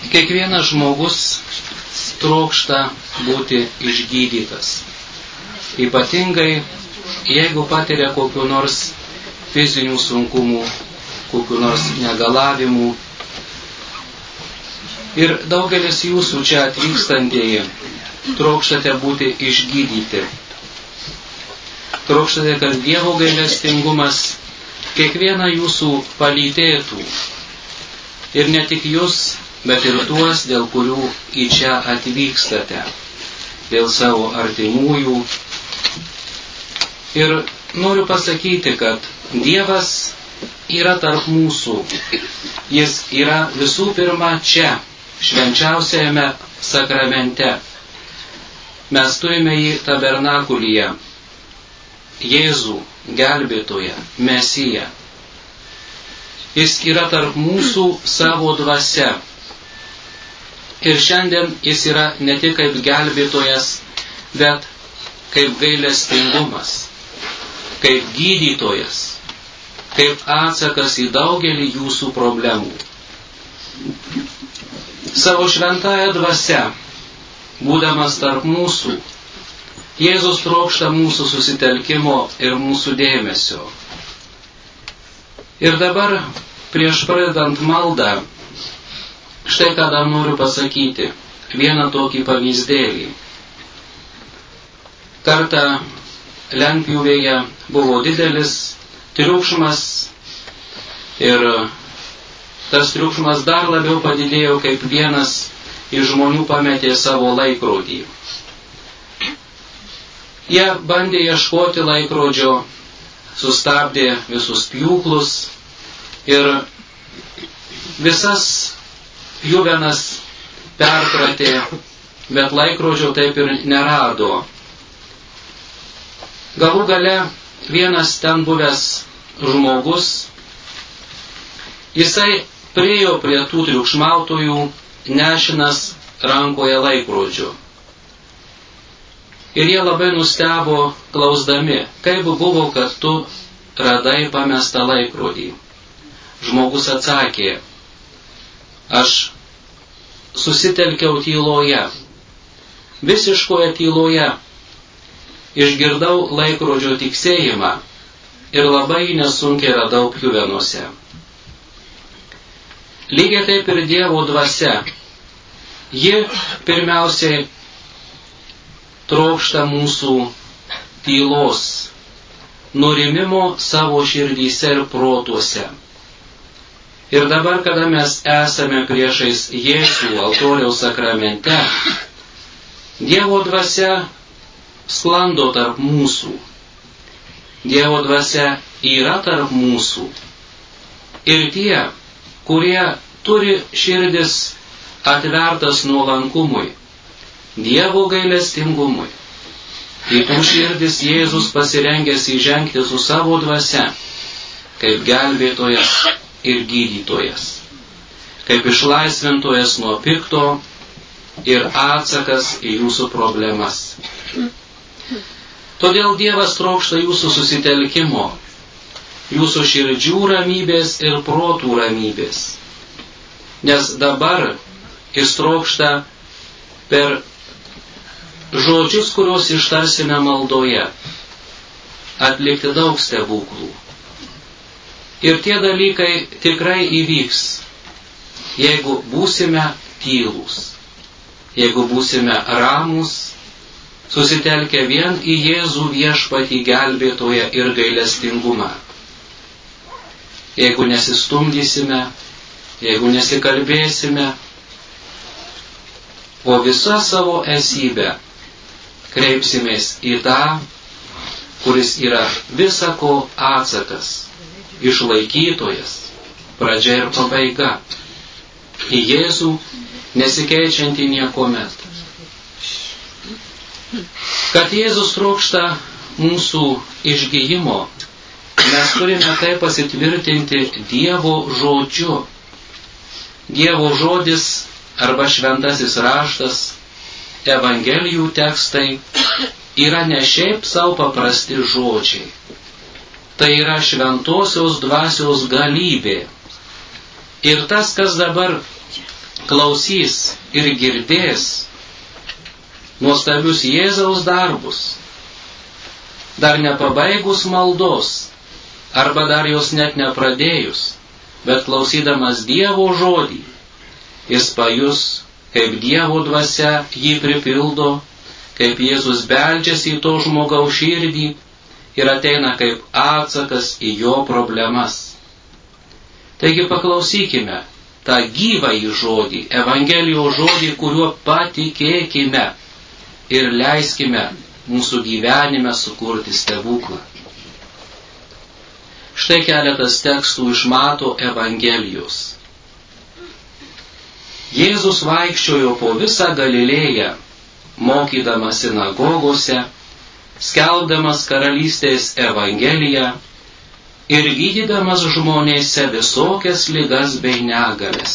Kiekvienas žmogus trokšta būti išgydytas. Ypatingai, jeigu patiria kokiu nors fizinių sunkumų, kokiu nors negalavimų. Ir daugelis jūsų čia atvykstantieji trokštate būti išgydyti. Trokštate, kad Dievo gailestingumas kiekvieną jūsų palytėtų. Ir ne tik jūs, bet ir tuos, dėl kurių į čia atvykstate, dėl savo artimųjų. Ir noriu pasakyti, kad Dievas yra tarp mūsų. Jis yra visų pirma čia, švenčiausiajame sakramente. Mes turime jį tabernakulyje, Jėzų, gelbėtoją, Mesiją. Jis yra tarp mūsų savo dvasia. Ir šiandien jis yra ne tik kaip gelbėtojas, bet kaip gailestingumas, kaip gydytojas, kaip atsakas į daugelį jūsų problemų. Savo šventąją dvasią, būdamas tarp mūsų, Jėzus trokšta mūsų susitelkimo ir mūsų dėmesio. Ir dabar, prieš pradedant maldą, štai ką dar noriu pasakyti. Vieną tokį pavyzdėlį. Kartą lentpjūvėje buvo didelis triukšmas ir tas triukšmas dar labiau padidėjo, kaip vienas iš žmonių pametė savo laikrodį. Jie bandė ieškoti laikrodžio, sustabdė visus pjūklus ir visas juvenas perkratė, bet laikrodžio taip ir nerado. Galų gale vienas ten buvęs žmogus, jisai priėjo prie tų triukšmautojų, nešinas rankoje laikrodžio. Ir jie labai nustebo, klausdami, kaip buvo, kad tu radai pamestą laikrodį. Žmogus atsakė, aš susitelkiau tyloje, visiškoje tyloje, išgirdau laikrodžio tiksėjimą ir labai nesunkiai radau pjuvenose. Lygiai taip ir Dievo dvasia. Ji pirmiausiai trokšta mūsų tylos, nurimimo savo širdyse ir protuose. Ir dabar, kada mes esame priešais Jėzų altoriaus sakramente, Dievo dvasia sklando tarp mūsų. Dievo dvasia yra tarp mūsų. Ir tie, kurie turi širdis atvertas nuolankumui, Dievo gailestingumui, į tų širdis Jėzus pasirengęs įžengti su savo dvasia, kaip gelbėtojas ir gydytojas, kaip išlaisvintojas nuo pikto ir atsakas į jūsų problemas. Todėl Dievas trokšta jūsų susitelkimo, jūsų širdžių ramybės ir protų ramybės, nes dabar jis trokšta per žodžius, kuriuos ištarsime maldoje, atlikti daug stebuklų. Ir tie dalykai tikrai įvyks, jeigu būsime tylūs, jeigu būsime ramūs, susitelkę vien į Jėzų viešpatį gelbėtoją ir gailestingumą. Jeigu nesistumdysime, jeigu nesikalbėsime, o visą savo esybę kreipsimės į tą, kuris yra visako atsakas, išlaikytojas, pradžia ir pabaiga, į Jėzų nesikeičiantį niekuomet. Kad Jėzus trokšta mūsų išgijimo, mes turime tai pasitvirtinti Dievo žodžiu. Dievo žodis arba šventasis raštas, Evangelijų tekstai yra ne šiaip savo paprasti žodžiai. Tai yra šventosios dvasios galybė. Ir tas, kas dabar klausys ir girdės nuostabius Jėzaus darbus, dar nepabaigus maldos, arba dar jos net nepradėjus, bet klausydamas Dievo žodį, jis pajus, kaip Dievo dvasia jį pripildo, kaip Jėzus beldžiasi į to žmogaus širdį ir ateina kaip atsakas į jo problemas. Taigi paklausykime tą gyvąjį žodį, Evangelijos žodį, kuriuo patikėkime ir leiskime mūsų gyvenime sukurti stebuklą. Štai keletas tekstų iš Mato Evangelijos. Jėzus vaikščiojo po visą Galilėją, mokydamas sinagogose, skelbdamas karalystės Evangeliją ir gydydamas žmonėse visokias ligas bei negalias.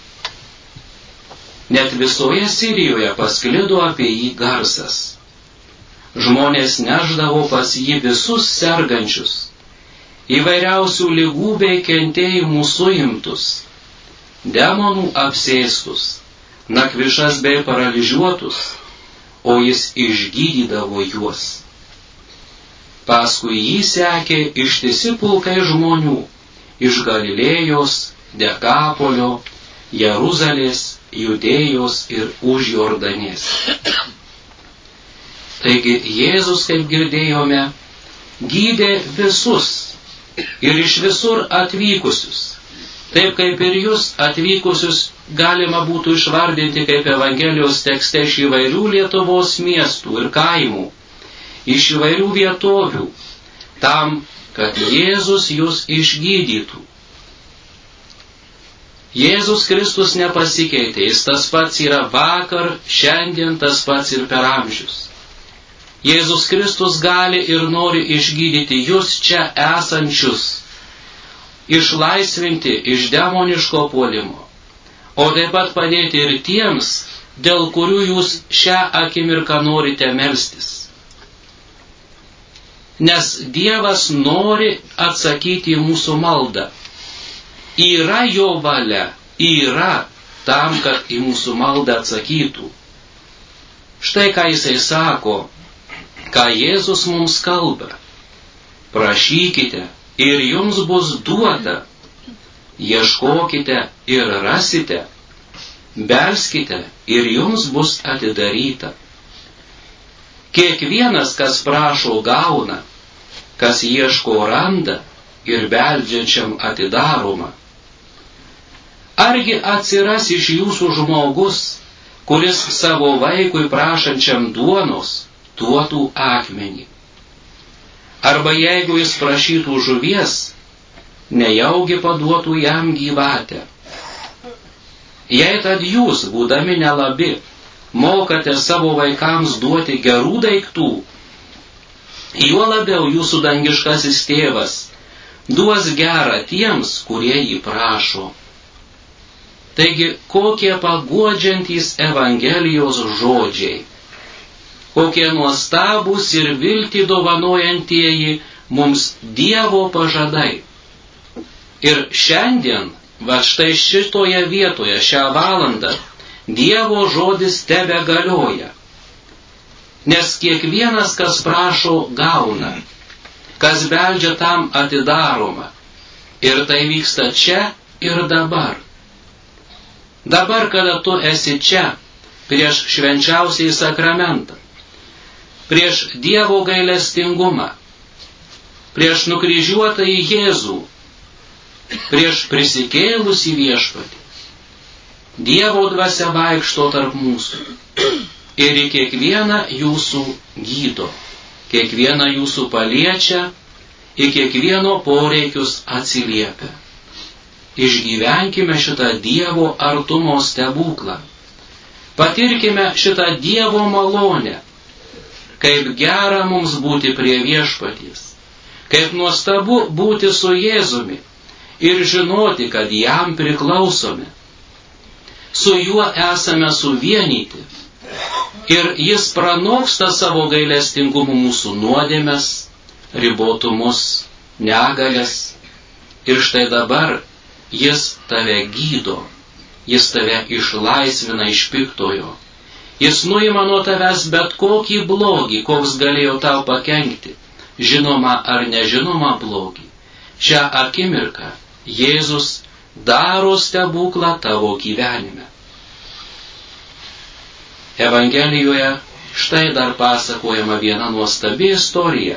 Net visoje Sirijoje pasklido apie jį garsas. Žmonės nešdavo pas jį visus sergančius, įvairiausių ligų bei kentėjimų suimtus, demonų apsėstus, nakvišas bei paralyžiuotus, o jis išgydydavo juos. Paskui jį sekė ištisi pulkai žmonių iš Galilėjos, Dekapolio, Jeruzalės, Judėjos ir už Jordanės. Taigi Jėzus, kaip girdėjome, gydė visus ir iš visur atvykusius. Taip kaip ir jūs atvykusius galima būtų išvardinti kaip Evangelijos tekste iš įvairių Lietuvos miestų ir kaimų, iš įvairių vietovių, tam, kad Jėzus jūs išgydytų. Jėzus Kristus nepasikeitė, jis tas pats yra vakar, šiandien tas pats ir per amžius. Jėzus Kristus gali ir nori išgydyti jūs čia esančius, išlaisvinti iš demoniško puolimo, o taip pat padėti ir tiems, dėl kurių jūs šią akimirką norite melstis. Nes Dievas nori atsakyti į mūsų maldą. Yra jo valia, yra tam, kad į mūsų maldą atsakytų. Štai ką jisai sako, ką Jėzus mums kalba. Prašykite ir jums bus duota, ieškokite ir rasite, belskite ir jums bus atidaryta. Kiekvienas, kas prašo, gauna, kas ieško, randa ir beldžiančiam atidaroma. Argi atsiras iš jūsų žmogus, kuris savo vaikui prašančiam duonos duotų akmenį? Arba jeigu jis prašytų žuvies, nejaugi paduotų jam gyvatę? Jei tad jūs, būdami nelabi, mokate savo vaikams duoti gerų daiktų, juo labiau jūsų dangiškasis tėvas duos gerą tiems, kurie jį prašo. Taigi, kokie paguodžiantys Evangelijos žodžiai, kokie nuostabūs ir viltį dovanojantieji mums Dievo pažadai. Ir šiandien, va štai šitoje vietoje, šią valandą, Dievo žodis tebe galioja. Nes kiekvienas, kas prašo, gauna, kas beldžia, tam atidaroma. Ir tai vyksta čia ir dabar. Dabar, kada tu esi čia, prieš švenčiausiai sakramentą, prieš Dievo gailestingumą, prieš nukryžiuotąjį Jėzų, prieš prisikėlusį Viešpatį, Dievo dvasia vaikšto tarp mūsų ir į kiekvieną jūsų gydo, kiekvieną jūsų paliečia, į kiekvieno poreikius atsiliepia. Išgyvenkime šitą Dievo artumo stebuklą. Patirkime šitą Dievo malonę, kaip gera mums būti prie Viešpaties, kaip nuostabu būti su Jėzumi ir žinoti, kad jam priklausome. Su juo esame suvienyti ir jis pranoksta savo gailestingumu mūsų nuodėmes, ribotumus, negalias. Ir štai dabar jis tave gydo, Jis tave išlaisvina iš piktojo. Jis nuima nuo tavęs bet kokį blogį, koks galėjo tau pakenkti, žinoma ar nežinoma blogį. Šią akimirką Jėzus daro stebuklą tavo gyvenime. Evangelijoje štai dar pasakojama viena nuostabi istorija.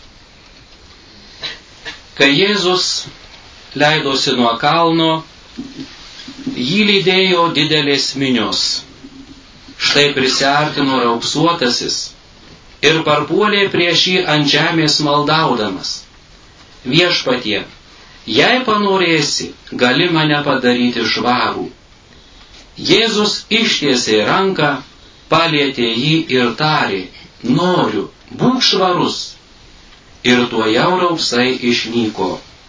Kai Jėzus leidosi nuo kalno, jį lydėjo didelės minios. Štai prisiartino raupsuotasis ir parpuolė prieš jį ant žemės maldaudamas: Viešpatie, jei panorėsi, gali mane padaryti švarų. Jėzus ištiesė ranką, palietė jį ir tarė: Noriu, būk švarus. Ir tuojau raupsai išnyko.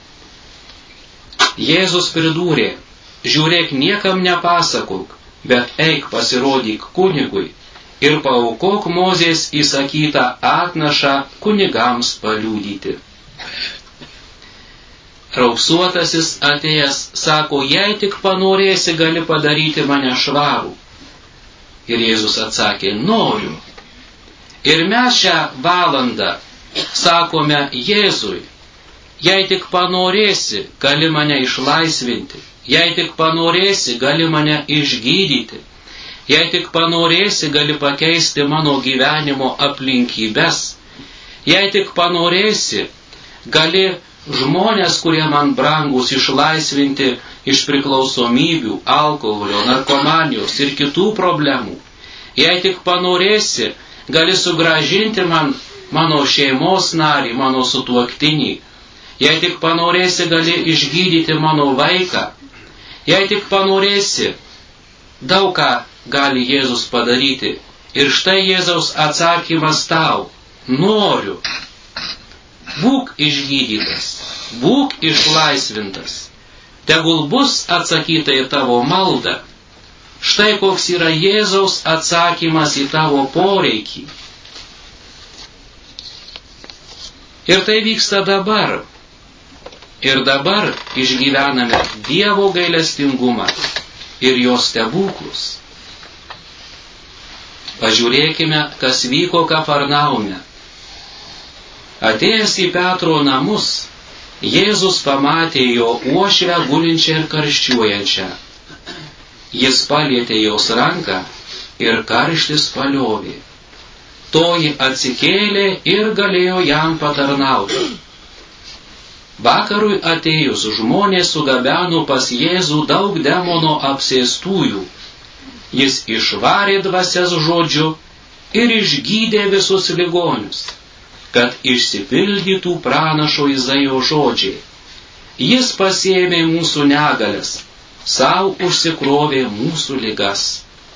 Jėzus pridūrė: Žiūrėk, niekam nepasakok, bet eik pasirodyk kunigui ir paaukok Mozės įsakytą atnašą kunigams paliudyti. Raupsuotasis atėjęs sako: Jei tik panorėsi, gali padaryti mane švarų. Ir Jėzus atsakė: Noriu. Ir mes šią valandą sakome Jėzui: Jei tik panorėsi, gali mane išlaisvinti. Jei tik panorėsi, gali mane išgydyti. Jei tik panorėsi, gali pakeisti mano gyvenimo aplinkybes. Jei tik panorėsi, gali žmonės, kurie man brangus, išlaisvinti iš priklausomybių, alkoholio, narkomanijos ir kitų problemų. Jei tik panorėsi, gali sugrąžinti mano šeimos narį, mano sutuoktinį. Jei tik panorėsi, gali išgydyti mano vaiką. Jei tik panorėsi, daug ką gali Jėzus padaryti. Ir štai Jėzaus atsakymas tau: Noriu. Būk išgydytas, būk išlaisvintas. Tegul bus atsakyta į tavo maldą. Štai koks yra Jėzaus atsakymas į tavo poreikį. Ir tai vyksta dabar. Ir dabar išgyvename Dievo gailestingumą ir jo stebuklus. Pažiūrėkime, kas vyko Kafarnaume. Atėjęs į Petro namus, Jėzus pamatė jo uošvę gulinčią ir karščiuojančią. Jis palietė jos ranką ir karštis paliovė. Toji atsikėlė ir galėjo jam patarnauti. Vakarui atėjus žmonės sugabeno pas Jėzų daug demono apsėstųjų. Jis išvarė dvasias žodžiu ir išgydė visus ligonius, kad išsipildytų pranašo Izaijo žodžiai. Jis pasiėmė mūsų negalias, sau užsikrovė mūsų ligas.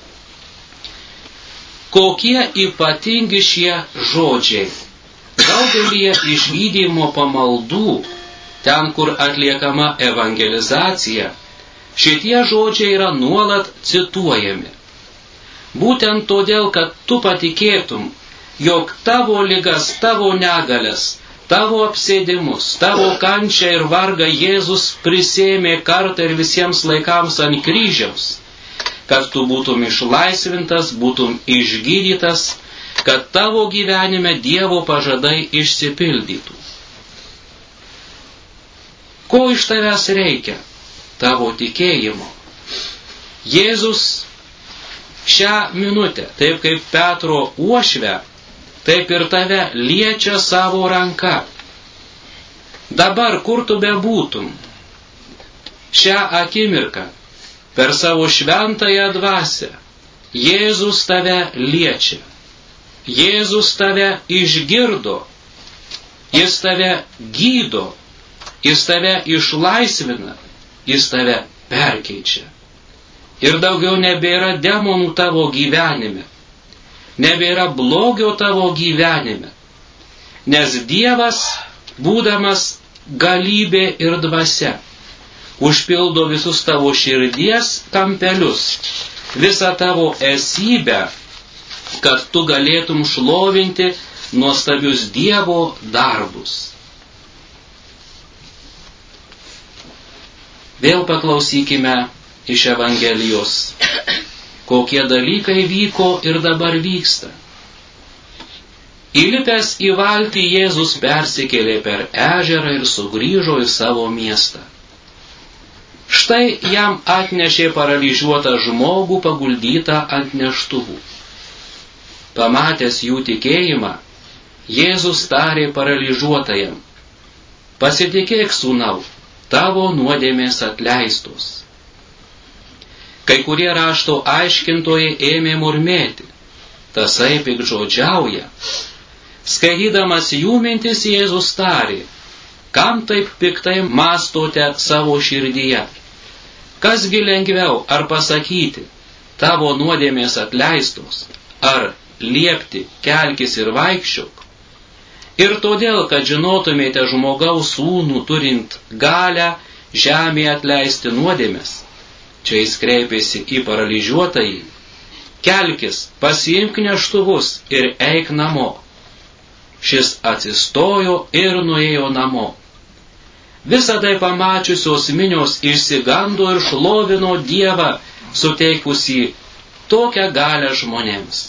Kokie ypatingi šie žodžiai. Daugelį išgydymo pamaldų, ten, kur atliekama evangelizacija, šitie žodžiai yra nuolat cituojami. Būtent todėl, kad tu patikėtum, jog tavo ligas, tavo negalias, tavo apsėdimus, tavo kančią ir vargą Jėzus prisėmė kartą ir visiems laikams ant kryžiaus, kad tu būtum išlaisvintas, būtum išgydytas, kad tavo gyvenime Dievo pažadai išsipildytų. Ko iš tavęs reikia? Tavo tikėjimo. Jėzus šią minutę, taip kaip Petro uošvę, taip ir tave liečia savo ranka. Dabar, kur tu bebūtum, šią akimirką, per savo šventąją dvasią, Jėzus tave liečia. Jėzus tave išgirdo, jis tave gydo, jis tave išlaisvina, jis tave perkeičia. Ir daugiau nebėra demonų tavo gyvenime, nebėra blogio tavo gyvenime, nes Dievas, būdamas galybė ir dvasia, užpildo visus tavo širdies kampelius, visą tavo esybę, kad tu galėtum šlovinti nuostabius Dievo darbus. Vėl paklausykime iš Evangelijos, kokie dalykai vyko ir dabar vyksta. Įlipęs į valtį Jėzus persikėlė per ežerą ir sugrįžo į savo miestą. Štai jam atnešė paralyžiuotą žmogų paguldytą ant neštuvų. Pamatęs jų tikėjimą, Jėzus tarė paralyžiuotajam: pasitikėk, sūnau, tavo nuodėmės atleistos. Kai kurie rašto aiškintojai ėmė murmėti: tasai piktžodžiauja. Skaitydamas jų mintis, Jėzus tarė: kam taip piktai mąstote savo širdyje? Kasgi lengviau, ar pasakyti: tavo nuodėmės atleistos, ar liepti: kelkis ir vaikščiok? Ir todėl, kad žinotumėte žmogaus sūnų turint galią žemėje atleisti nuodėmės, čia jis kreipėsi į paralyžiuotąjį: kelkis, pasiimk neštuvus ir eik namo. Šis atsistojo ir nuėjo namo. Visą tai pamačiusios minios išsigando ir šlovino Dievą, suteikusį tokią galią žmonėms.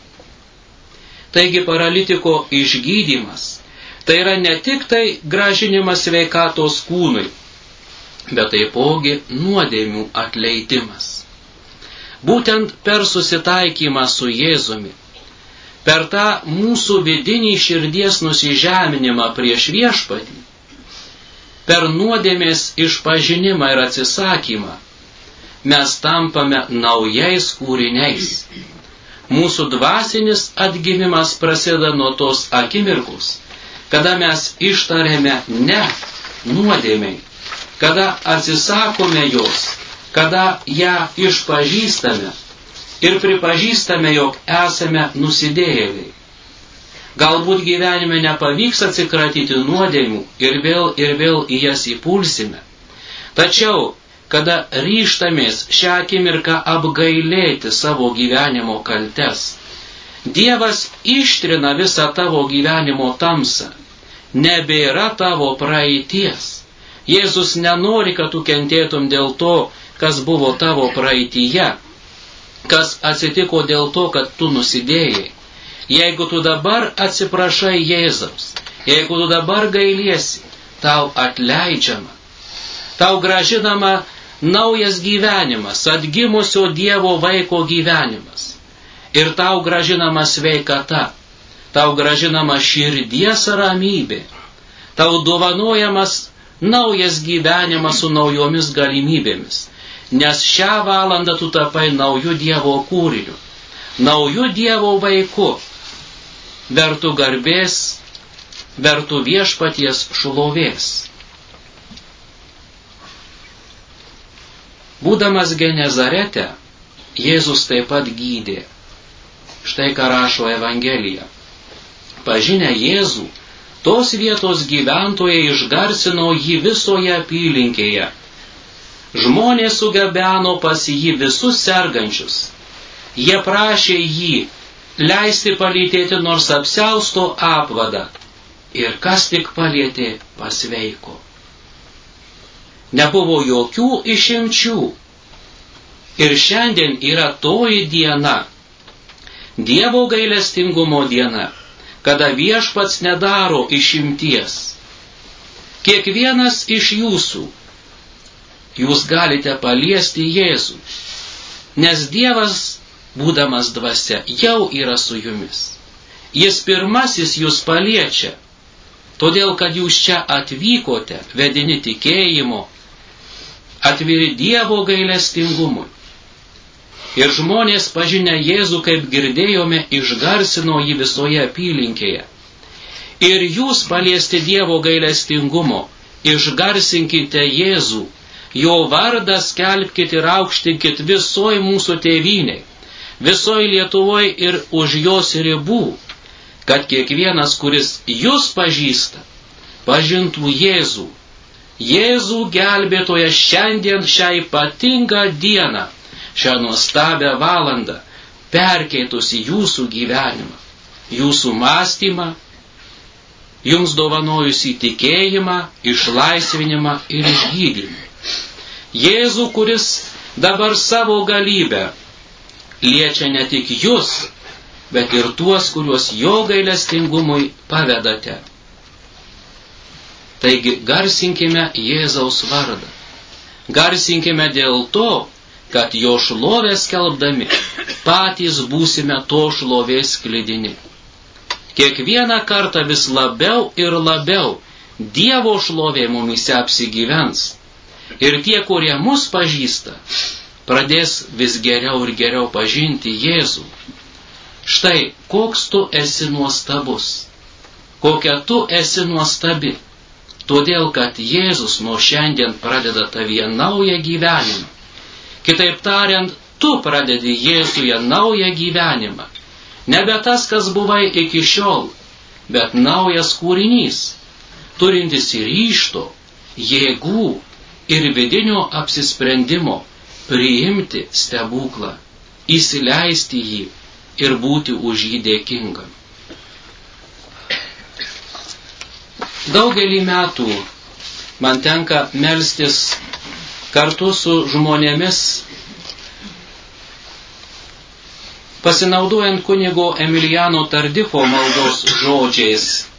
Taigi paralitiko išgydymas tai yra ne tik tai grąžinimas sveikatos kūnui, bet taipogi nuodėmių atleidimas. Būtent per susitaikymą su Jėzumi, per tą mūsų vidinį širdies nusižeminimą prieš viešpatį, per nuodėmės išpažinimą ir atsisakymą, mes tampame naujais kūriniais. Mūsų dvasinis atgimimas prasideda nuo tos akimirkos, kada mes ištarėme ne nuodėmei, kada atsisakome jos, kada ją išpažįstame ir pripažįstame, jog esame nusidėjėliai. Galbūt gyvenime nepavyks atsikratyti nuodėmių ir vėl į jas įpulsime. Tačiau, kada ryžtamės šią akimirką apgailėti savo gyvenimo kaltes, Dievas ištrina visą tavo gyvenimo tamsą. Nebėra tavo praeities. Jėzus nenori, kad tu kentėtum dėl to, kas buvo tavo praeityje, kas atsitiko dėl to, kad tu nusidėjai. Jeigu tu dabar atsiprašai Jėzaus, jeigu tu dabar gailiesi, tau atleidžiama, tau gražinama naujas gyvenimas, atgimusio Dievo vaiko gyvenimas. Ir tau gražinama sveikata, tau gražinama širdies ramybė, tau dovanojamas naujas gyvenimas su naujomis galimybėmis. Nes šią valandą tu tapai naujų Dievo kūriniu, naujų Dievo vaiku, vertų garbės, vertų viešpaties šlovės. Būdamas Genezarete, Jėzus taip pat gydė. Štai ką rašo Evangelija. Pažinę Jėzų, tos vietos gyventojai išgarsino jį visoje apylinkėje. Žmonės sugabeno pas jį visus sergančius. Jie prašė jį leisti palytėti nors apsiausto apvadą. Ir kas tik palietė, pasveiko. Nebuvo jokių išimčių. Ir šiandien yra toji diena, Dievo gailestingumo diena, kada viešpats nedaro išimties. Kiekvienas iš jūsų, jūs galite paliesti Jėzų, nes Dievas, būdamas dvasia, jau yra su jumis. Jis pirmasis jūs paliečia, todėl kad jūs čia atvykote, vedini tikėjimo, atviri Dievo gailestingumui. Ir žmonės pažinę Jėzų, kaip girdėjome, išgarsino jį visoje apylinkėje. Ir jūs paliesti Dievo gailestingumo, išgarsinkite Jėzų, jo vardą skelbkite ir aukštinkit visoj mūsų tėvynei, visoj Lietuvoj ir už jos ribų, kad kiekvienas, kuris jūs pažįsta, pažintų Jėzų. Jėzų gelbėtoją šiandien šią ypatingą dieną, šią nuostabią valandą, perkeitusi jūsų gyvenimą, jūsų mąstymą, jums dovanojusi tikėjimą, išlaisvinimą ir išgydymą. Jėzų, kuris dabar savo galybę liečia ne tik jūs, bet ir tuos, kuriuos jo gailestingumui pavedate. Taigi garsinkime Jėzaus vardą. Garsinkime dėl to, kad jo šlovę skelbdami patys būsime to šlovės sklidini. Kiekvieną kartą vis labiau ir labiau Dievo šlovė mumyse apsigyvens. Ir tie, kurie mus pažįsta, pradės vis geriau ir geriau pažinti Jėzų. Štai, koks tu esi nuostabus, kokia tu esi nuostabi, todėl, kad Jėzus nuo šiandien pradeda tavyje naują gyvenimą. Kitaip tariant, tu pradedi Jėzuje naują gyvenimą. Nebe tas, kas buvai iki šiol, bet naujas kūrinys, turintis ryžto, jėgų ir vidinio apsisprendimo priimti stebuklą, įsileisti jį ir būti už jį dėkingam. Daugelį metų man tenka melstis kartu su žmonėmis, pasinaudojant kunigo Emiliano Tardifo maldos žodžiais.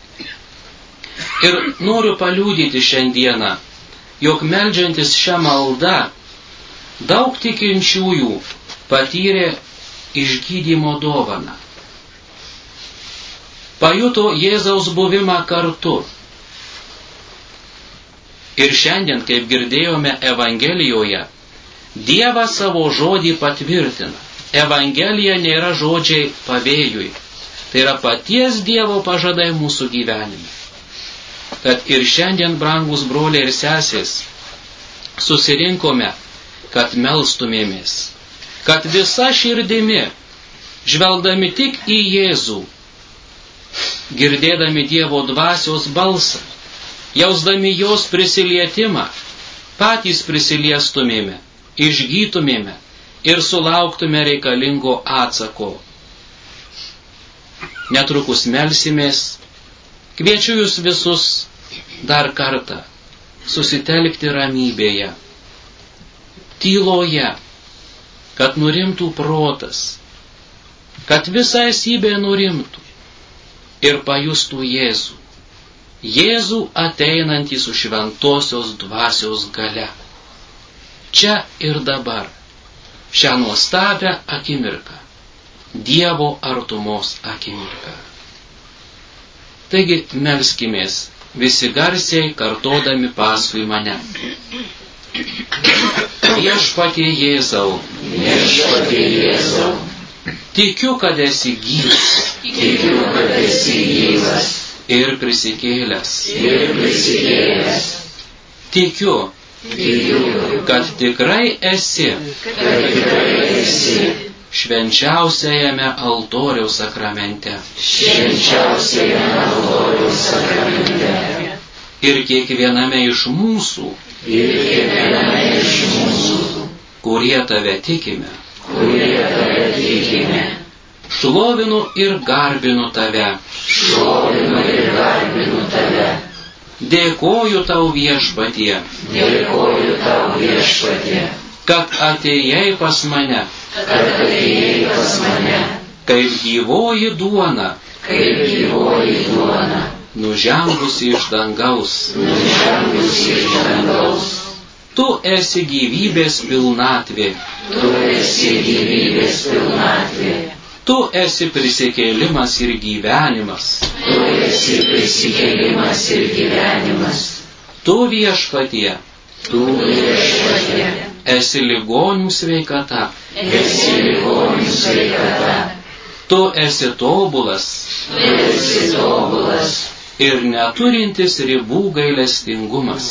Ir noriu paliudyti šiandieną, jog meldžiantis šią maldą, daug tikinčiųjų patyrė išgydymo dovaną. Pajuto Jėzaus buvimą kartu. Ir šiandien, kaip girdėjome Evangelijoje, Dievas savo žodį patvirtina. Evangelija nėra žodžiai pavėjui. Tai yra paties Dievo pažadai mūsų gyvenime. Tad ir šiandien, brangus broliai ir sesės, susirinkome, kad melstumėmės, kad visa širdimi, žvelgdami tik į Jėzų, girdėdami Dievo dvasios balsą, jausdami jos prisilietimą, patys prisiliestumėme, išgytumėme ir sulauktume reikalingo atsako. Netrukus melsimės, kviečiu jūs visus dar kartą susitelkti ramybėje, tyloje, kad nurimtų protas, kad visa esybė nurimtų ir pajustų Jėzų. Jėzų ateinantį su šventosios dvasios galia. Čia ir dabar, šią nuostabią akimirką, Dievo artumos akimirką. Taigi melskimės visi garsiai kartodami paskui mane. Viešpatie Jėzau, Viešpatie Jėzau, tikiu, kad esi gyvas, tikiu, kad esi gyvas ir prisikėlęs. Tikiu, kad tikrai esi švenčiausiajame altoriaus sakramente. Ir kiekviename iš mūsų, kurie tave tikime, šlovinu ir garbinu tave. Dėkoju tau viešpatie, kad atėjai pas mane, kaip gyvoji duona, nužengusi iš dangaus. Tu esi gyvybės pilnatvė. Tu esi prisikėlimas ir gyvenimas. Tu viešpatie, esi ligonių sveikata. Tu esi tobulas ir neturintis ribų gailestingumas.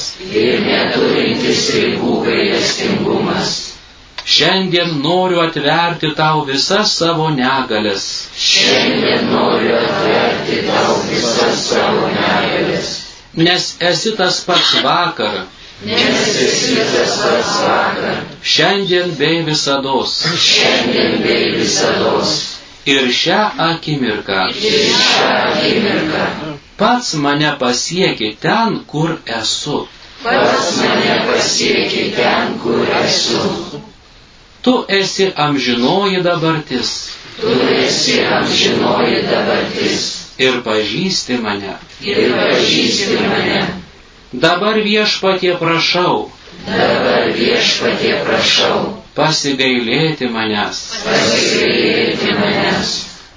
Šiandien noriu atverti tau visas savo negalias. Nes esi tas pats vakar, šiandien bei visados. Ir šią akimirką pats mane pasieki ten, kur esu. Tu esi amžinoji dabartis. Tu esi amžinoji dabartis. Ir pažįsti mane. Ir pažįsti mane. Dabar Viešpatie prašau. Dabar Viešpatie prašau. Pasigailėti manęs. Pasigailėti manęs.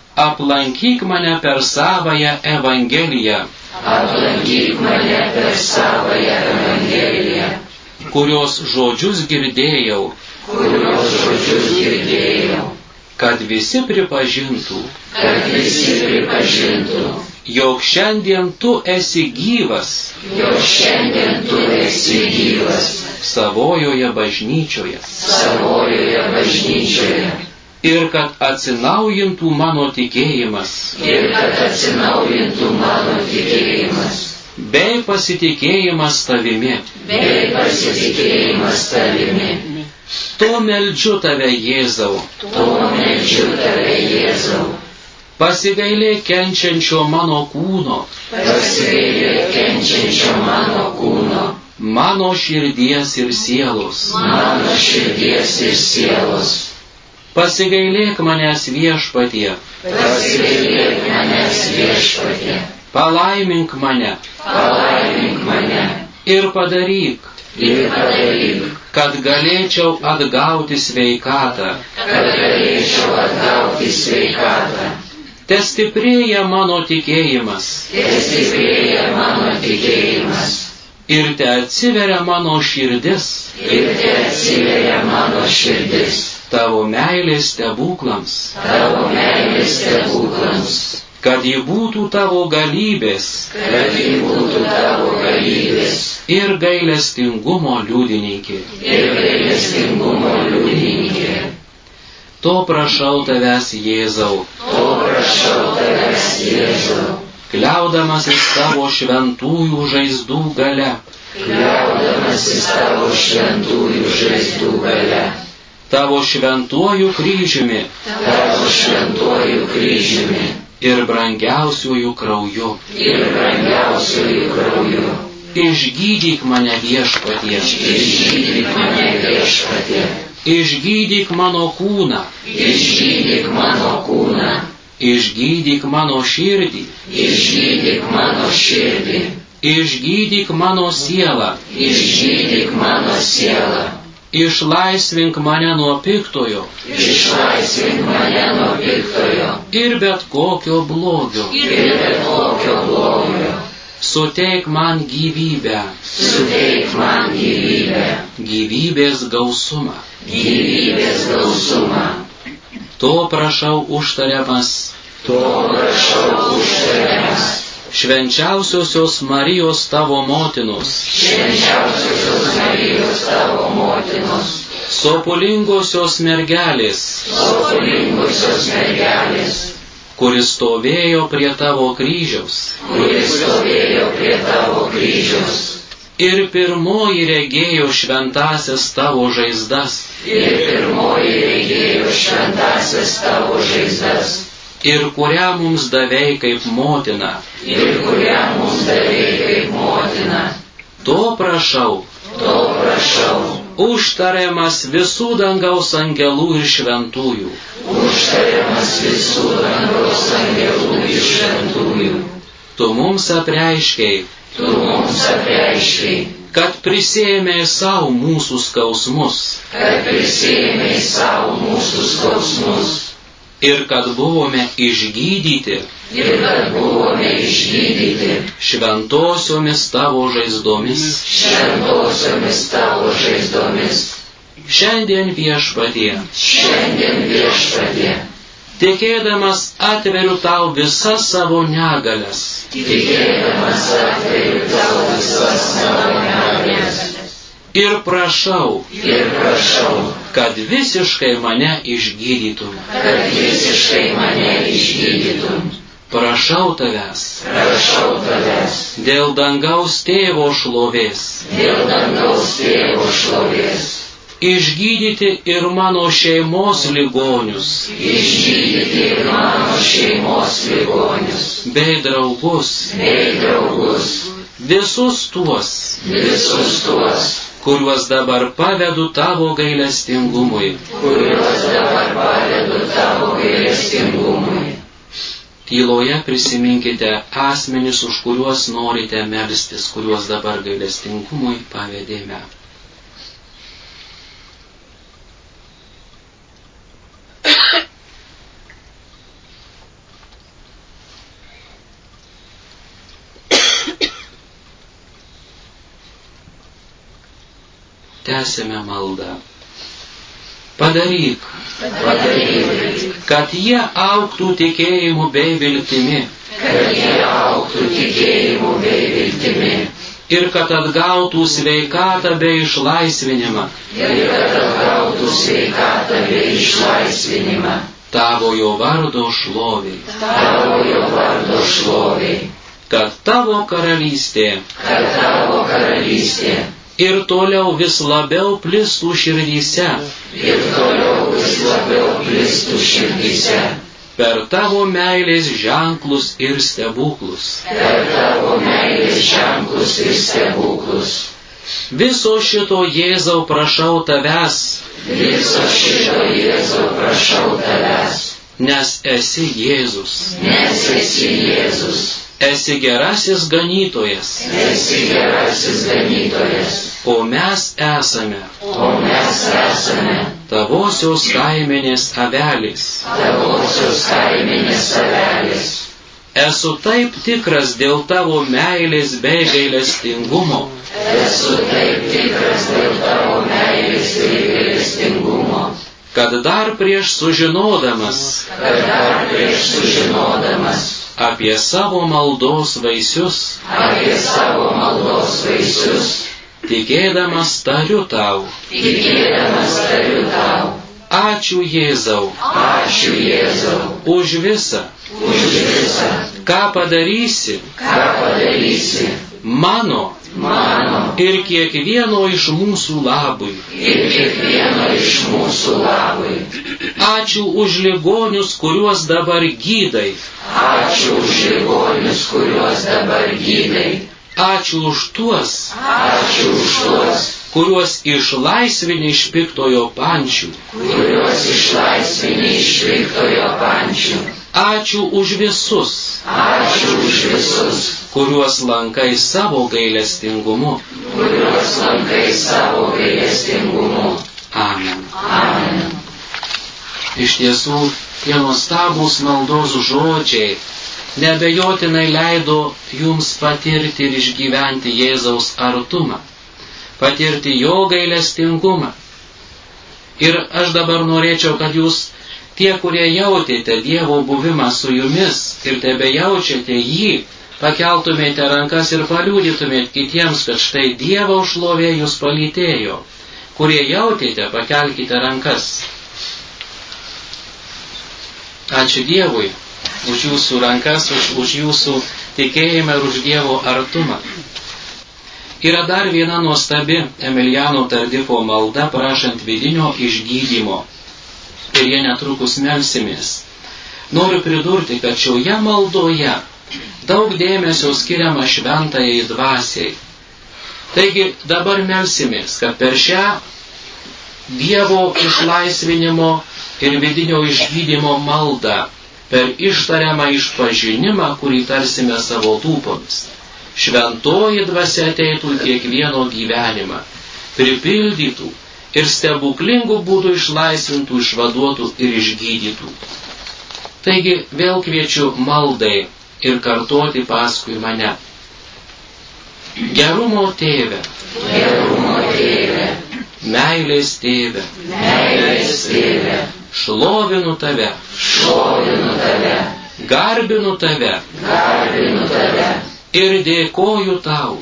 Aplankyk mane per savąją Evangeliją. Aplankyk mane per savąją Evangeliją. Kurios žodžius girdėjau. Kurios žodžius girdėjau. Kad visi pripažintų. Kad visi pripažintų. Jog šiandien tu esi gyvas. Jog šiandien tu esi gyvas. Savojoje bažnyčioje. Savojoje bažnyčioje. Ir kad atsinaujintų mano tikėjimas. Ir kad atsinaujintų mano tikėjimas. Bei pasitikėjimas tavimi. Bei pasitikėjimas tavimi. To meldžiu tave, Jėzau. To meldžiu tave, Jėzau. Pasigailėk kenčiančio mano kūno. Pasigailėk kenčiančio mano kūno. Mano širdies ir sielos. Mano širdies ir sielos. Pasigailėk manęs, Viešpatie. Pasigailėk manęs, Viešpatie. Palaimink mane. Palaimink mane. Ir padaryk. Ir padaryk. Kad galėčiau atgauti sveikatą. Kad galėčiau atgauti sveikatą. Te stiprėja mano tikėjimas. Te stiprėja mano tikėjimas. Ir te atsiveria mano širdis. Ir te atsiveria mano širdis. Tavo meilės stebuklams. Tavo meilės stebuklams. Kad ji būtų tavo galybės. Kad ji būtų tavo galybės. Ir gailestingumo liudininkė. Ir gailestingumo liudininkė. To prašau tavęs, Jėzau. To prašau tavęs, Jėzau. Kliaudamasis tavo šventųjų žaizdų gale. Kliaudamasis tavo šventųjų žaizdų gale. Tavo šventuoju kryžiumi. Tavo šventuoju kryžiumi. Ir brangiausiųjų krauju. Ir brangiausiųjų krauju. Išgydyk mane, Viešpatie. Išgydyk mane, Viešpatie. Išgydyk mano kūną. Išgydyk mano kūną. Išgydyk mano širdį. Išgydyk mano širdį. Išgydyk mano sielą. Išgydyk mano sielą. Išlaisvink mane nuo piktojo. Išlaisvink mane nuo piktojo. Ir bet kokio blogio. Ir bet kokio blogio. Suteik man gyvybę. Suteik man gyvybę. Gyvybės gausumą. Gyvybės gausumą. To prašau užtariamas. To prašau užtariamas. Švenčiausiosios Marijos tavo motinos. Švenčiausiosios Marijos tavo motinos. Sopulingosios mergelės. Sopulingosios mergelės. Kuris stovėjo prie tavo kryžiaus. Kuris stovėjo prie tavo kryžiaus. Ir pirmoji regėjo šventasias tavo žaizdas. Ir pirmoji regėjo šventasias tavo žaizdas. Ir kurią mums davei kaip motina. Ir kurią mums davei kaip motina. To prašau. To prašau. Užtariamas visų dangaus angelų ir šventųjų. Užtariamas visų dangaus angelų ir šventųjų. Tu mums apreiškei. Tu mums apreiškei. Kad prisėmei savo mūsų skausmus. Kad prisėmei savo mūsų skausmus. Ir kad buvome išgydyti. Ir kad buvome išgydyti. Šventosiomis tavo žaizdomis. Šventosiomis tavo žaizdomis. Šiandien, Viešpatie. Šiandien, Viešpatie. Tikėdamas atveriu tau visas savo negalias. Tikėdamas atveriu tau visas savo negalias. Ir prašau. Ir prašau. Kad visiškai mane išgydytum. Kad visiškai mane išgydytum. Prašau tavęs. Prašau tavęs. Dėl dangaus tėvo šlovės. Dėl dangaus tėvo šlovės. Išgydyti ir mano šeimos ligonius. Išgydyti ir mano šeimos ligonius. Bei draugus. Bei draugus. Visus tuos. Visus tuos. kuriuos dabar pavedu tavo gailestingumui. Tyloje prisiminkite asmenis, už kuriuos norite melstis, kuriuos dabar gailestingumui pavedėme. Tęsime maldą. Padaryk, kad jie augtų tikėjimu bei viltimi. Ir kad atgautų sveikatą bei išlaisvinimą. Tavojo vardo šloviai. Kad tavo karalystė ir toliau vis labiau plistų širdyse. Per tavo meilės ženklus ir stebuklus. Viso šito Jėzau prašau tavęs. Nes esi Jėzus. Esi gerasis ganytojas. O mes esame tavosios kaimenės avelės. Esu taip tikras dėl tavo meilės bei gailestingumo, kad dar prieš sužinodamas apie savo maldos vaisius, tikėdamas tariu tau. Ačiū Jėzau. Už visą. Ką padarysi. Mano. Ir kiekvieno iš mūsų labui. Ačiū už ligonius, kuriuos dabar gydai. Ačiū už tuos, kuriuos išlaisvini iš piktojo pančių. Ačiū už visus, kuriuos lankai savo gailestingumu. Amen. Iš tiesų, tie nuostabūs maldos žodžiai nebejotinai leido jums patirti ir išgyventi Jėzaus artumą, patirti jo gailestingumą. Ir aš dabar norėčiau, kad jūs, tie, kurie jautėte Dievo buvimą su jumis ir tebejaučiate jį, pakeltumėte rankas ir paliudytumėte kitiems, kad štai Dievo šlovė jūs palytėjo. Kurie jautėte, pakelkite rankas. Ačiū Dievui už jūsų rankas, už jūsų tikėjimą ir už Dievo artumą. Yra dar viena nuostabi Emiliano Tardifo malda prašant vidinio išgydymo. Ir jie netrukus melsimės. Noriu pridurti, kad šioje maldoje daug dėmesio skiriama šventajai dvasiai. Taigi dabar melsimės, kad per šią Dievo išlaisvinimo ir vidinio išgydymo maldą, per ištariamą išpažinimą, kurį tarsime savo lūpomis, šventoji dvasia ateitų į kiekvieno gyvenimą, pripildytų ir stebuklingų būdų išlaisvintų, išvaduotų ir išgydytų. Taigi vėl kviečiu maldai ir kartoti paskui mane. Gerumo tėve, meilės tėve, šlovinu tave, garbinu tave ir dėkoju tau,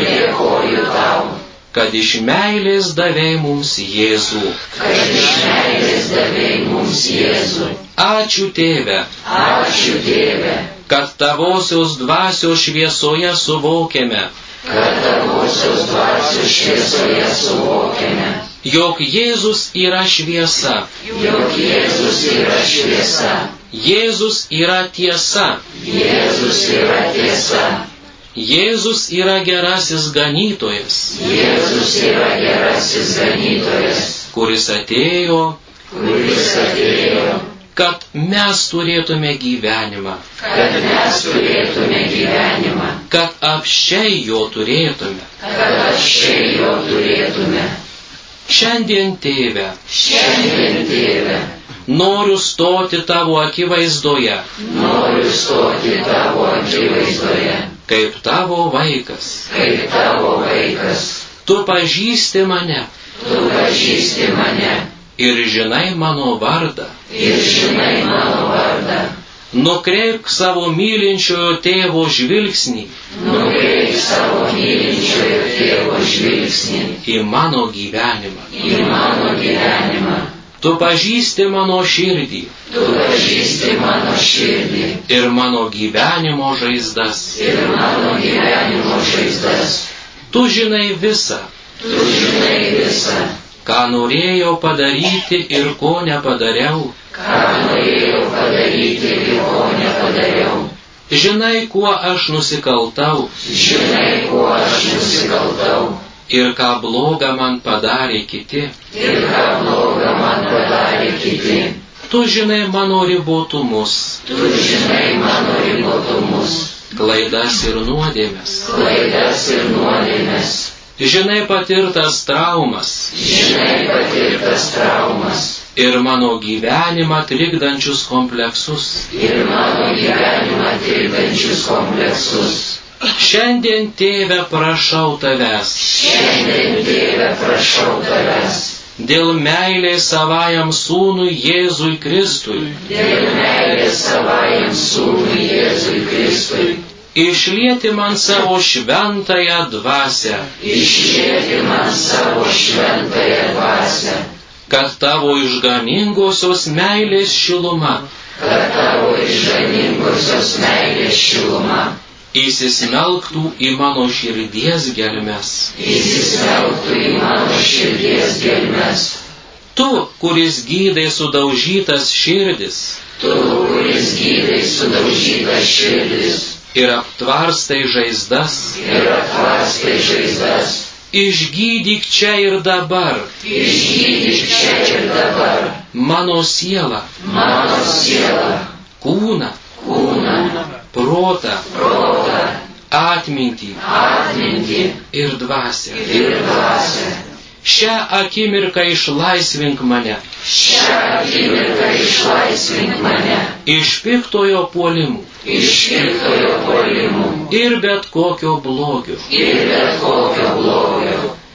kad iš meilės davei mums Jėzų. Ačiū tėve, kad tavosios dvasios šviesoje suvokiame, jog Jėzus yra šviesa, Jėzus yra tiesa, Jėzus yra gerasis ganytojas. Jėzus yra gerasis ganytojas, Kuris atėjo, kad mes turėtume gyvenimą. kad mes turėtume gyvenimą, Kad apsčiai jo turėtume. kad apsčiai jo turėtume. Šiandien, Tėve, Šiandien, Tėve, noriu stoti tavo akivaizdoje, noriu stoti tavo akivaizdoje, kaip tavo vaikas. kaip tavo vaikas. Tu pažįsti mane Tu pažįsti mane ir žinai mano vardą. ir žinai mano vardą. Nukreipk savo mylinčiojo tėvo žvilgsnį Nukreipk savo mylinčiojo tėvo žvilgsnį į mano gyvenimą. į mano gyvenimą. Tu pažįsti mano širdį Tu pažįsti mano širdį ir mano gyvenimo žaizdas. ir mano gyvenimo žaizdas. Tu žinai visą, Tu žinai visą, ką norėjau padaryti ir ko nepadariau. ką norėjau padaryti ir ko nepadariau. Žinai, kuo aš nusikaltau Žinai, kuo aš nusikaltau ir ką blogą man padarė kiti. ir ką blogą man padarė kiti. Tu žinai mano ribotumus, Tu žinai mano ribotumus, klaidas ir nuodėmes. klaidas ir nuodėmes. Žinai patirtas traumas Žinai patirtas traumas ir mano gyvenimą trikdančius kompleksus. ir mano gyvenimą trikdančius kompleksus. Šiandien, Tėve, prašau tavęs, Šiandien, Tėve, prašau tavęs, dėl meilės savajam sūnui Jėzui Kristui, dėl meilės savajam sūnui Jėzui Kristui, išlieti man savo šventąją dvasią, išlieti man savo šventąją dvasią, kad tavo išganingosios meilės šiluma kad tavo išganingosios meilės šiluma įsismelktų į mano širdies gelmes. įsismelktų į mano širdies gelmes. Tu, kuris gydai sudaužytas širdis Tu, kuris gydai sudaužytas širdis ir aptvarstai žaizdas, ir apvarstai žaizdas, išgydyk čia ir dabar išgydyk čia ir dabar mano sielą, mano sielą, kūną, protą, atmintį atmintį ir dvasią. ir dvasią. Šią akimirką išlaisvink mane Šią akimirką išlaisvink mane iš piktojo puolimų iš piktojo puolimų ir bet kokio blogio. ir bet kokio blogio.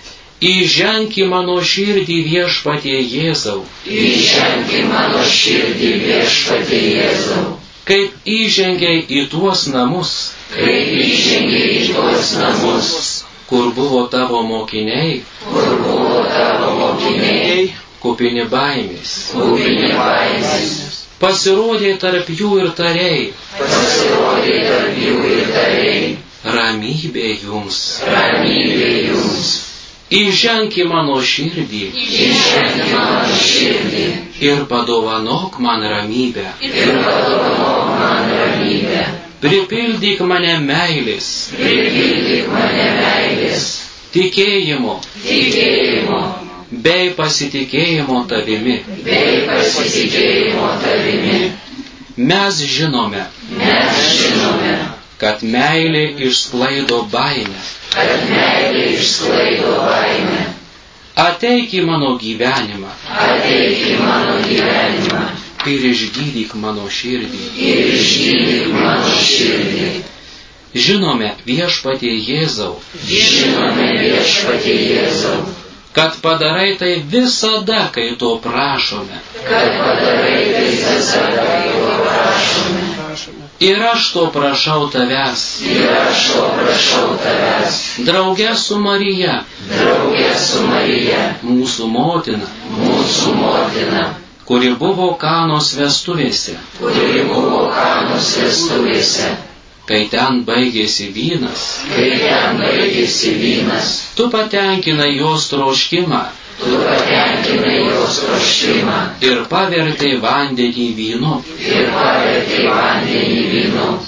Įženk į mano širdį, Viešpatie Jėzau, Įženk į mano širdį, Viešpatie Jėzau, kaip įžengiai į tuos namus, kaip įžengiai į tuos namus, kur buvo tavo mokiniai, kur buvo tavo mokiniai, kupini baimės. kupini baimės. Pasirodė tarp jų ir tarei, Pasirodė tarp jų ir tarei, ramybė jums. ramybė jums. Įženk į mano širdį Įženk į mano širdį ir padovanok man ramybę. ir padovanok man ramybę. Pripildyk mane meilės, Pripildyk mane meilės, tikėjimo tikėjimo bei pasitikėjimo tavimi. bei pasitikėjimo tavimi. Mes žinome, Mes žinome, kad meilė išsklaido baimę. kad meilė išsklaido baimę. Ateik į mano gyvenimą Ateik į mano gyvenimą ir išgydyk mano širdį. ir išgydyk mano širdį. Žinome, Viešpatie Jėzau, Žinome, Viešpatie Jėzau, kad padarai tai visada, kai to prašome. kad padarai tai visada, kai to prašome. Ir aš to prašau tavęs, Ir aš to prašau tavęs, drauge su Marija, draugė su Marija, mūsų motina, mūsų motina, kuri buvo Kanos vestuvėse, kuri buvo Kanos vestuvėse. kai ten baigėsi vynas, Kai ten baigėsi vynas, tu patenkinai jos troškimą tu patenkinai jos troškimą ir pavertei vandenį vynu. ir pavertei vandenį vynu.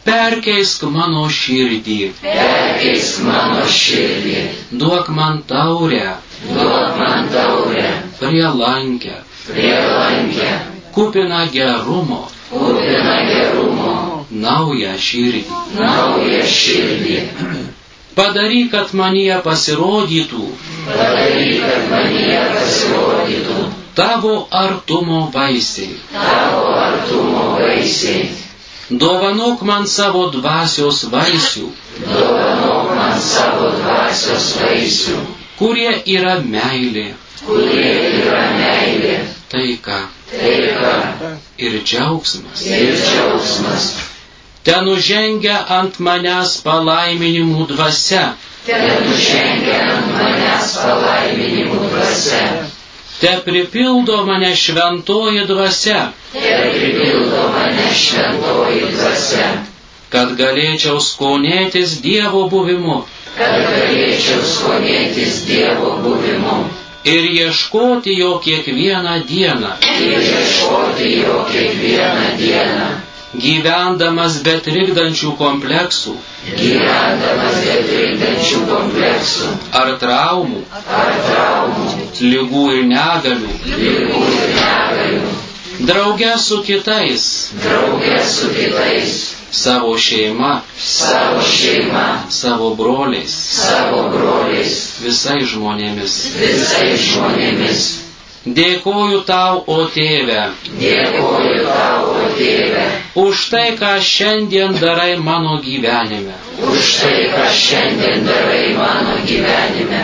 Perkeisk mano širdį. Perkeisk mano širdį. Duok man taurę. Duok man taurę. Prielankę. Prielankę. Kupiną gerumo. Kupiną gerumo. Naują širdį. Naują širdį. Padaryk, kad manyje pasirodytų. Padaryk, kad manyje pasirodytų. Tavo artumo vaisiai. Tavo artumo vaisiai. Dovanok man savo dvasios vaisių. Dovanok man savo dvasios vaisių. Kurie yra meilė. Kurie yra meilė. Taika. Taika. Ir džiaugsmas. Ir džiaugsmas. Ten nužengia ant manęs palaiminimų dvasia. Ten nužengia ant manęs palaiminimų dvasia. Te pripildo mane šventoji dvasia. Te pripildo mane šventoji dvasia. Kad galėčiau skonėtis Dievo buvimu. Kad galėčiau skonėtis Dievo buvimu. Ir ieškoti jo kiekvieną dieną. Ir ieškoti jo kiekvieną dieną. Gyvendamas be trikdančių kompleksų. Gyvendamas be trikdančių kompleksų. Ar traumų. Ar traumų. Ligų ir negalių. Ligų ir negalių. Drauge su kitais. Drauge su kitais. Savo šeima. Savo šeima. Savo broliais. Savo broliais. Visais žmonėmis. Visais žmonėmis. Dėkoju tau, o Tėve. Dėkoju tau, o Tėve. Už tai, ką šiandien darai mano gyvenime. Už tai, ką šiandien darai mano gyvenime.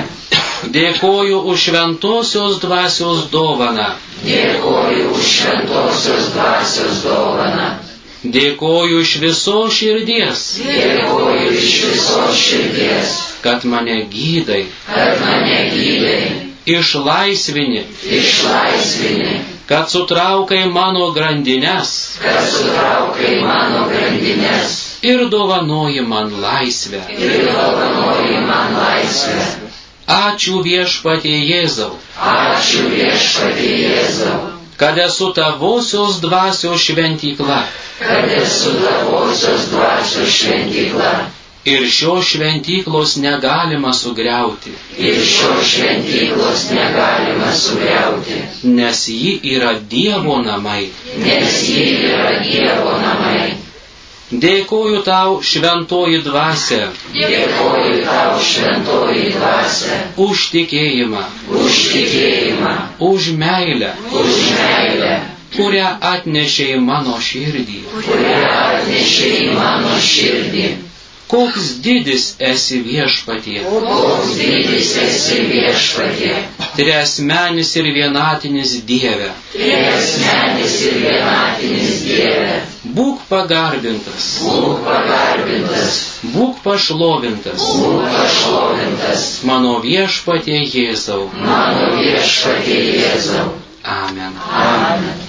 Dėkoju už šventosios dvasios dovaną. Dėkoju už šventosios dvasios dovaną. Dėkoju iš visos širdies. Dėkoju iš visos širdies. Kad mane gydai. Kad mane gydai. Išlaisvini. Išlaisvini. Kad sutraukai mano grandines. Kad sutraukai mano grandines. Ir dovanoji man laisvę. Ir dovanoji man laisvę. Ačiū Viešpatie Jėzau. Ačiū Viešpatie Jėzau. Kad esu tavosios dvasios šventykla. Kad esu tavosios dvasios šventykla. Ir šios šventyklos negalima sugriauti. Ir šios šventyklos negalima sugriauti. Nes ji yra Dievo namai. Nes ji yra Dievo namai. Dėkoju tau, šventoji dvasia. Dėkoju tau, šventoji dvasia. Už tikėjimą. Už tikėjimą. Už meilę. Už meilę. Kurią atnešė į mano širdį. Kurią atnešė į mano širdį. Koks didis esi Viešpatie. Koks didis esi Viešpatie. Triasmenis ir vienatinis Dieve. Triasmenis ir vienatinis Dieve. Būk pagarbintas. Būk pagarbintas. Būk pašlovintas. Būk pašlovintas. Mano Viešpatie Jėzau. Mano Viešpatie Jėzau. Amen. Amen.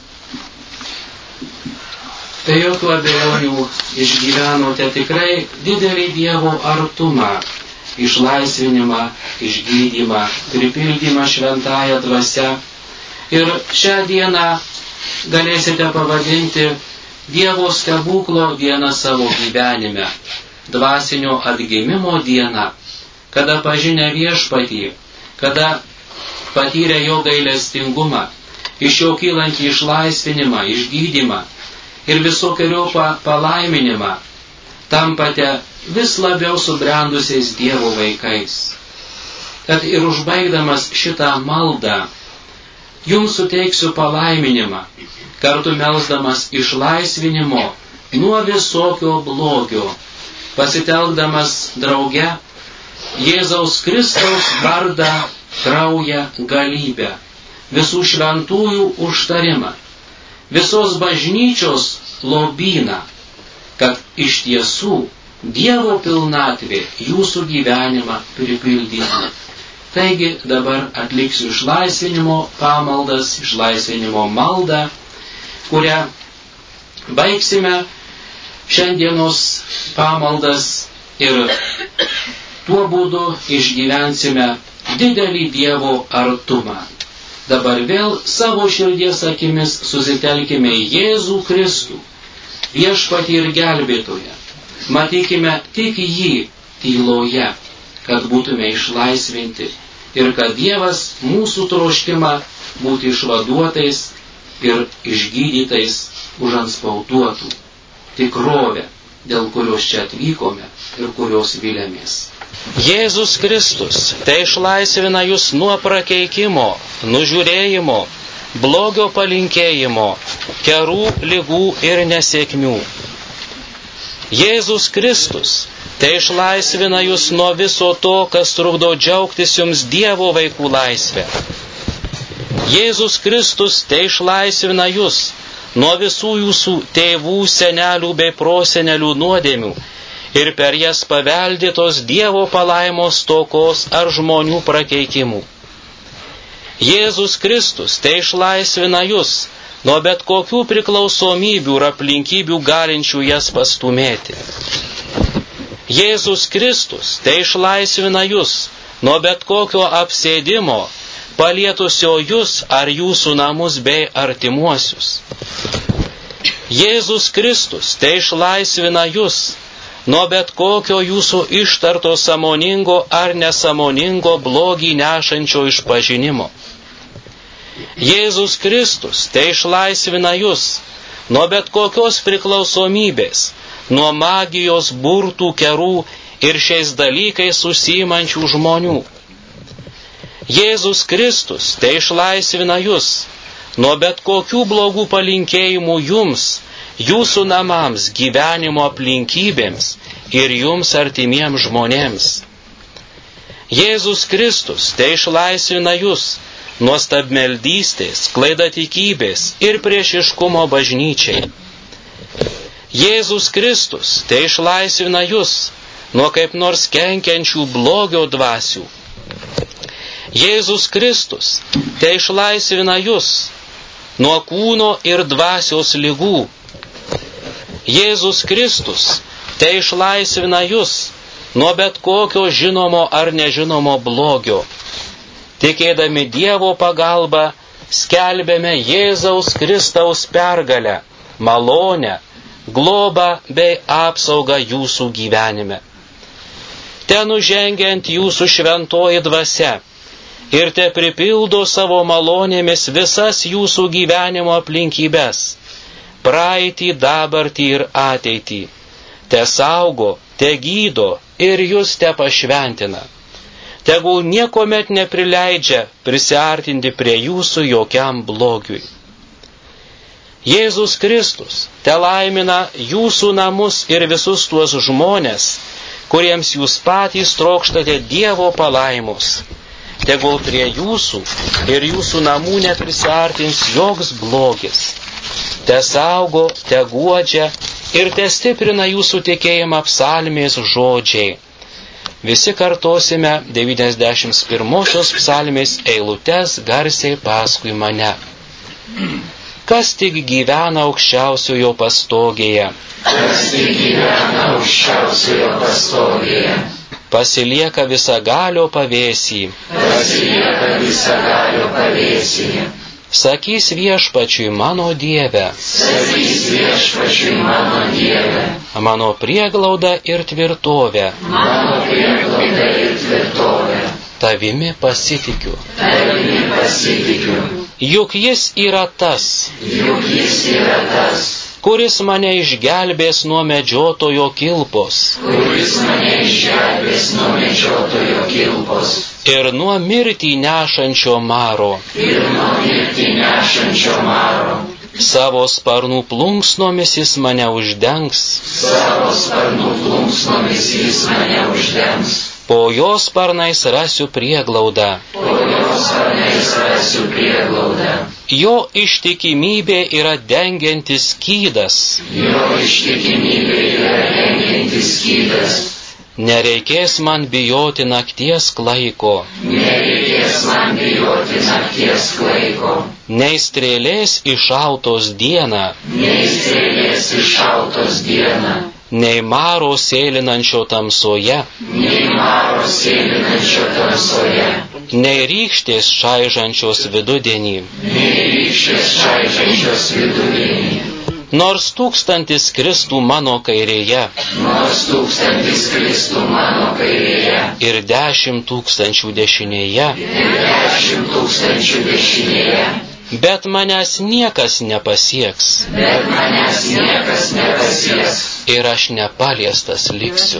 Tai jokių abejonių išgyvenote tikrai didelį Dievo artumą, išlaisvinimą, išgydymą, pripildymą šventąją dvasią. Ir šią dieną galėsite pavadinti Dievo stebuklo dieną savo gyvenime, dvasinio atgimimo dieną, kada pažinę Viešpatį, kada patyrę jo gailestingumą, iš jo kylantį išlaisvinimą, išgydymą ir visokiojopą palaiminimą, tampate vis labiau subrendusiais Dievo vaikais. Tad ir užbaigdamas šitą maldą, jums suteiksiu palaiminimą, kartu melsdamas išlaisvinimo nuo visokio blogio, pasitelkdamas drauge Jėzaus Kristaus vardą, kraują, galybę, visų šventųjų užtarimą, visos bažnyčios lobyną, kad iš tiesų Dievo pilnatvė jūsų gyvenimą pripildytų. Taigi dabar atliksiu išlaisvinimo pamaldas, išlaisvinimo maldą, kurią baigsime šiandienos pamaldas ir tuo būdu išgyvensime didelį Dievo artumą. Dabar vėl savo širdies akimis susitelkime į Jėzų Kristų viešpatį ir gelbėtoją. Matykime tik jį tyloje, kad būtume išlaisvinti ir kad Dievas mūsų troškimą būti išvaduotais ir išgydytais užantspauduotų tikrovę, dėl kurios čia atvykome ir kurios vilėmės. Jėzus Kristus tai išlaisvina jūs nuo prakeikimo, nužiūrėjimo, blogio palinkėjimo, kerų, ligų ir nesėkmių. Jėzus Kristus tai išlaisvina jūs nuo viso to, kas trukdo džiaugtis jums Dievo vaikų laisvę. Jėzus Kristus tai išlaisvina jūs nuo visų jūsų tėvų, senelių bei prosenelių nuodėmių ir per jas paveldėtos Dievo palaimos stokos ar žmonių prakeikimų. Jėzus Kristus tai išlaisvina jūs nuo bet kokių priklausomybių ir aplinkybių galinčių jas pastumėti. Jėzus Kristus tai išlaisvina jūs nuo bet kokio apsėdimo, palietusio jūs ar jūsų namus bei artimuosius. Jėzus Kristus tai išlaisvina jūs nuo bet kokio jūsų ištarto sąmoningo ar nesąmoningo blogį nešančio išpažinimo. Jėzus Kristus tai išlaisvina jūs nuo bet kokios priklausomybės, nuo magijos, burtų, kerų ir šiais dalykais užsiimančių žmonių. Jėzus Kristus tai išlaisvina jūs nuo bet kokių blogų palinkėjimų jums, jūsų namams, gyvenimo aplinkybėms ir jums artimiems žmonėms. Jėzus Kristus tai išlaisvina jūs nuo stabmeldystės, klaidatikybės ir priešiškumo bažnyčiai. Jėzus Kristus tai išlaisvina jūs nuo kaip nors kenkiančių blogio dvasių. Jėzus Kristus tai išlaisvina jūs nuo kūno ir dvasios ligų. Jėzus Kristus tai išlaisvina jūs nuo bet kokio žinomo ar nežinomo blogio. Tikėdami Dievo pagalba, skelbėme Jėzaus Kristaus pergalę, malonę, globą bei apsaugą jūsų gyvenime. Ten nužengiant jūsų šventoji dvasia ir te pripildo savo malonėmis visas jūsų gyvenimo aplinkybės, praeitį, dabartį ir ateitį. Te saugo, te gydo ir jūs te pašventina. Tegul niekomet neprileidžia prisiartinti prie jūsų jokiam blogiui. Jėzus Kristus te laimina jūsų namus ir visus tuos žmonės, kuriems jūs patys trokštate Dievo palaimos. Tegul prie jūsų ir jūsų namų neprisiartins joks blogis. Te saugo, te guodžia ir te stiprina jūsų tikėjimą psalmės žodžiai. Visi kartosime 91 psalmės eilutes garsiai paskui mane. Kas tik gyvena aukščiausiojo pastogėje? Kas tik gyvena aukščiausiojo pastogėje? Pasilieka visagalio pavėsį. Pasilieka visagalio pavėsį. Sakys viešpačiui mano Dieve. Sakys viešpačiui mano Dieve. Mano prieglauda ir tvirtovė. Mano prieglauda ir tvirtovė. Tavimi pasitikiu. Tavimi pasitikiu. Juk jis yra tas. Juk jis yra tas. Kuris mane išgelbės nuo medžiotojo kilpos. Kuris mane išgelbės nuo medžiotojo kilpos. Ir nuo mirtį nešančio maro. Ir nuo mirtį nešančio maro. Savo sparnų plunksnomis jis mane uždengs. Savo sparnų plunksnomis jis mane uždengs. Po jos sparnais rasiu prieglaudą. Po jos sparnais rasiu prieglaudą. Jo ištikimybė yra dengiantis skydas. Jo ištikimybė yra dengiantis skydas. Nereikės man bijoti nakties klaiko. Nereikės man bijoti nakties klaiko. Nei strėlės iššautos dieną. Nei strėlės iššautos dieną. Nei maro sėlinančio tamsoje. Nei maro sėlinančio tamsoje. Nei rykštės čaižančios vidudienį. Nei rykštės čaižančios vidudienį. Nors 1000 Kristų mano kairėje, ir 10 000 dešinėje, bet manęs niekas nepasieks, ir aš nepaliestas liksiu.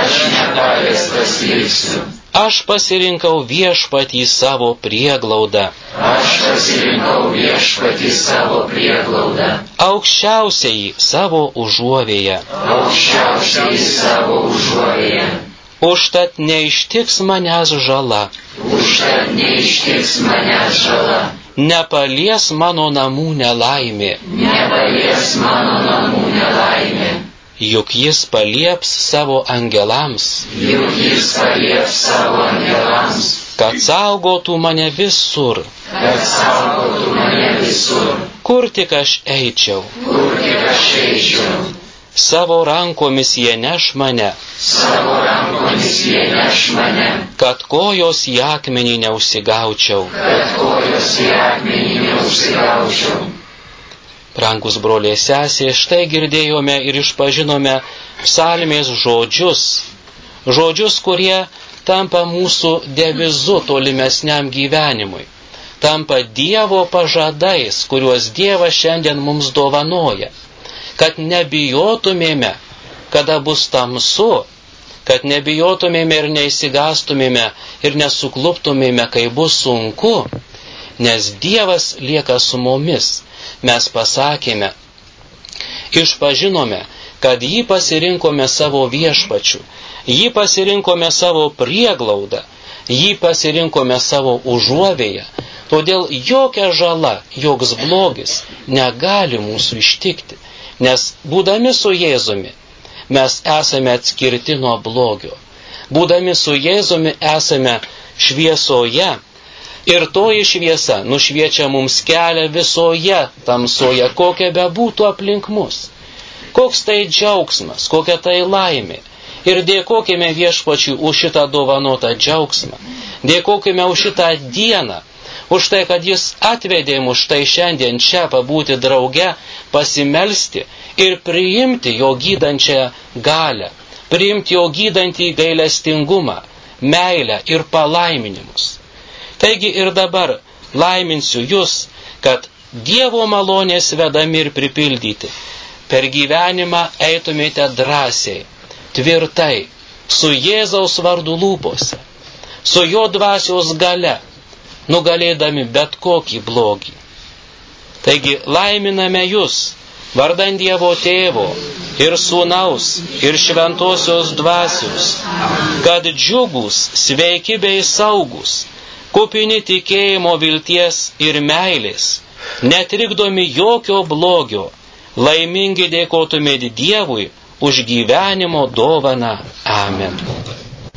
Aš pasirinkau viešpatį savo prieglaudą. Aukščiausiai savo užuovėje. Užtat neištiks manęs žala. Nepalies mano namų nelaimė. Juk jis palieps savo angelams, kad saugotų mane visur, kur tik aš eičiau. Savo rankomis jie neš mane, kad kojos į akmenį neužsigaučiau. Brangus broliai sesė, štai girdėjome ir išpažinome psalmės žodžius, kurie tampa mūsų devizu tolimesniam gyvenimui, tampa Dievo pažadais, kuriuos Dievas šiandien mums dovanoja, kad nebijotumėme, kada bus tamsu, kad nebijotumėme ir neįsigastumėme ir nesukluptumėme, kai bus sunku, nes Dievas lieka su mumis. Mes pasakėme, išpažinome, kad jį pasirinkome savo viešpačiu, jį pasirinkome savo prieglaudą, jį pasirinkome savo užuovėją, todėl jokia žala, joks blogis negali mūsų ištikti, nes būdami su Jėzumi mes esame atskirti nuo blogio, būdami su Jėzumi esame šviesoje. Ir toji šviesa nušviečia mums kelią visoje tamsoje, kokia bebūtų aplink mus. Koks tai džiaugsmas, kokia tai laimė. Ir dėkokime viešpačiui už šitą dovanotą džiaugsmą. Dėkokime už šitą dieną, už tai, kad jis atvedė mus štai šiandien čia pabūti drauge, pasimelsti ir priimti jo gydančią galią, priimti jo gydantį gailestingumą, meilę ir palaiminimus. Taigi ir dabar laiminsiu jūs, kad Dievo malonės vedami ir pripildyti, per gyvenimą eitumėte drąsiai, tvirtai, su Jėzaus vardu lūpose, su jo dvasios gale, nugalėdami bet kokį blogį. Taigi laiminame jūs, vardan Dievo Tėvo ir Sūnaus ir Šventosios dvasios, kad džiugūs, sveiki bei saugus, kupini tikėjimo, vilties ir meilės, netrikdomi jokio blogio, laimingi dėkotumėte Dievui už gyvenimo dovaną. Amen.